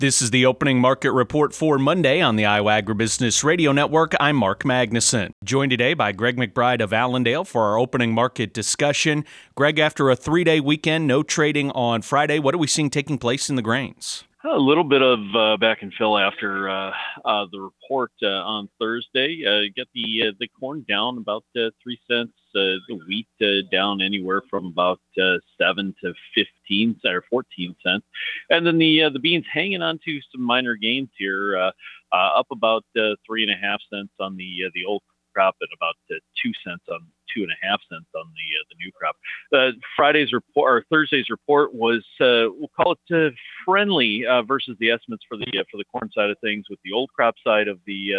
This is the opening market report for Monday on the Iowa Agribusiness Radio Network. I'm Mark Magnuson. Joined today by Greg McBride of Allendale for our opening market discussion. Greg, after a 3-day weekend, no trading on Friday, what are we seeing taking place in the grains? A little bit of back and fill after the report on Thursday. Get the corn down about 3 cents. The wheat down anywhere from about 7 to 15 or 14 cents, and then the beans hanging on to some minor gains here, up about 3.5 cents on the old crop and about 2 cents on 2.5 cents on the new crop. Friday's report or Thursday's report was we'll call it friendly versus the estimates for the corn side of things, with the old crop side of the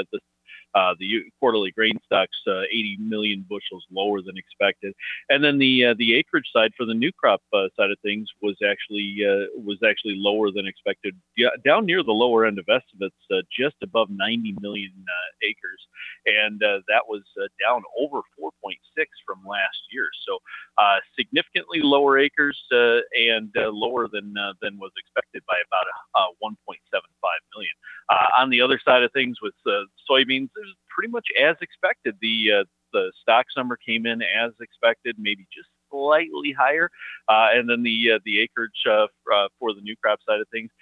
quarterly grain stocks 80 million bushels lower than expected, and then the acreage side for the new crop side of things was actually lower than expected, down near the lower end of estimates, just above 90 million acres, and that was down over 4.6 from last year. So significantly lower acres and lower than was expected by about 1.75 million. On the other side of things with soybeans, there's pretty much as expected. The stocks number came in as expected, maybe just slightly higher, and then the acreage for the new crop side of things,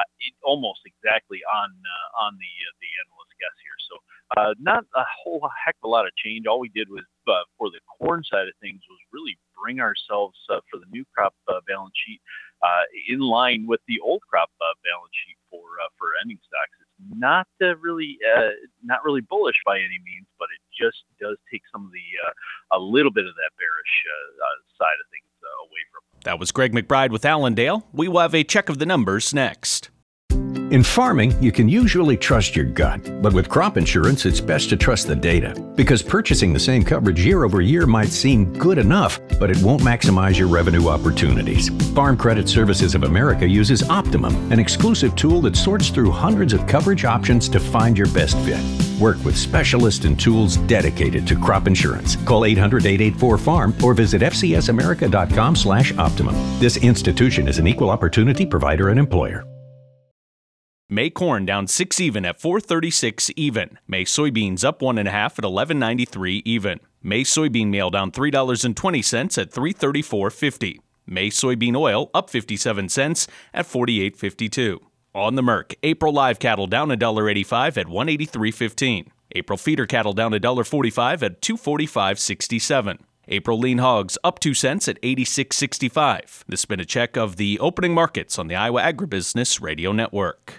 almost exactly on the analyst guess here. So not a whole heck of a lot of change. All we did was for the corn side of things was really bring ourselves for the new crop balance sheet in line with the old crop balance sheet for ending stocks. It's not really bullish by any means, but it just does take some of a little bit of that bearish side of things away from them. That was Greg McBride with Allendale. We will have a check of the numbers next. In farming, you can usually trust your gut, but with crop insurance, it's best to trust the data. Because purchasing the same coverage year over year might seem good enough, but it won't maximize your revenue opportunities. Farm Credit Services of America uses Optimum, an exclusive tool that sorts through hundreds of coverage options to find your best fit. Work with specialists and tools dedicated to crop insurance. Call 800-884-FARM or visit fcsamerica.com/optimum. This institution is an equal opportunity provider and employer. May corn down 6 even at 436 even. May soybeans up 1.5 at 1193 even. May soybean meal down $3.20 at 334.50. May soybean oil up 57 cents at 48.52. On the Merc, April live cattle down $1.85 at 183.15. April feeder cattle down $1.45 at 245.67. April lean hogs up 2 cents at 86.65. This has been a check of the opening markets on the Iowa Agribusiness Radio Network.